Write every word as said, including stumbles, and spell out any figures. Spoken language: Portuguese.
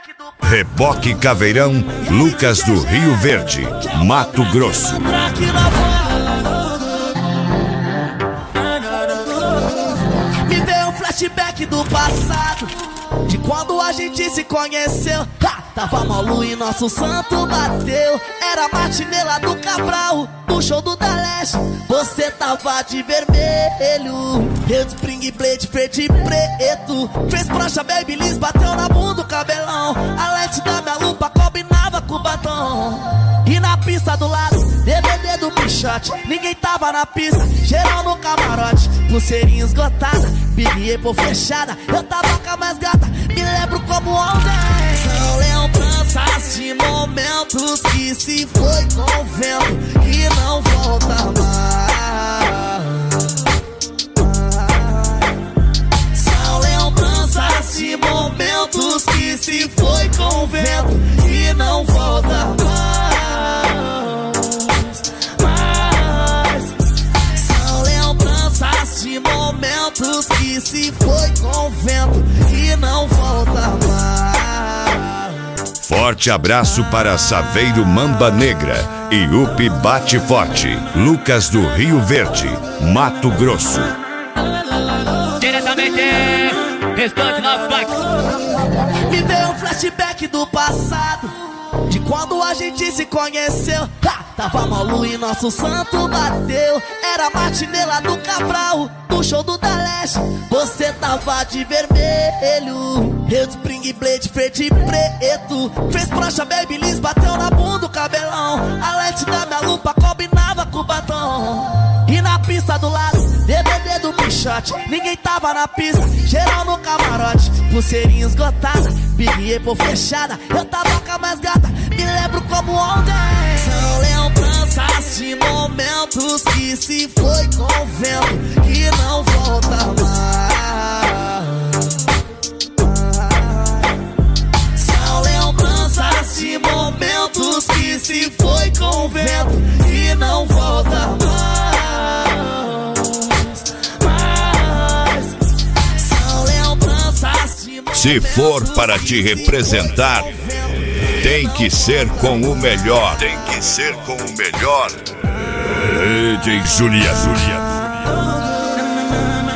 Reboque Caveirão, Lucas do Rio Verde, Mato Grosso. Me veio um flashback do passado, de quando a gente se conheceu. Ha! Tava malu e nosso santo bateu. Era matinela do Cabral, no show do Da Leste. Você tava de vermelho, eu de Spring Blade verde e preto. Fez prancha Babyliss, bateu na bunda o cabelão. A lente da minha lupa combinava com o batom. E na pista do lado, D V D do Pichote. Ninguém tava na pista, geral no camarote. Pulseirinha esgotada, Big Apple fechada. Eu tava com a mais gata, me lembro como ontem. São lembranças de momentos que se foi com o vento, que não volta mais. São lembranças de momentos que se foi com o vento, que não volta mais. São lembranças de momentos que se foi com o vento, que não volta mais. Forte abraço para Saveiro Mamba Negra e Upi Bate Forte, Lucas do Rio Verde, Mato Grosso. Diretamente, restante na faca. Me veio um flashback do passado, de quando a gente se conheceu. Ha! Tava malu e nosso santo bateu. Era matinela do Cabral, no show do Da Leste. Você tava de vermelho, eu de Spring Blade verde e preto. Fez prancha Babyliss, bateu na bunda o cabelão. A lente da minha lupa combinava com o batom. E na pista do lado, D V D do Pichote. Ninguém tava na pista, geral no camarote. Pulseirinha esgotada, Big Apple fechada. Eu tava com a mais gata, me lembro como ontem. São lembranças de momentos que se foi com o vento, que não volta mais. São lembranças de momentos que se foi com o vento, que não volta mais. São lembranças de momentos. Se for para te representar, tem que ser com o melhor. Tem que ser com o melhor. D J Julia, Julia.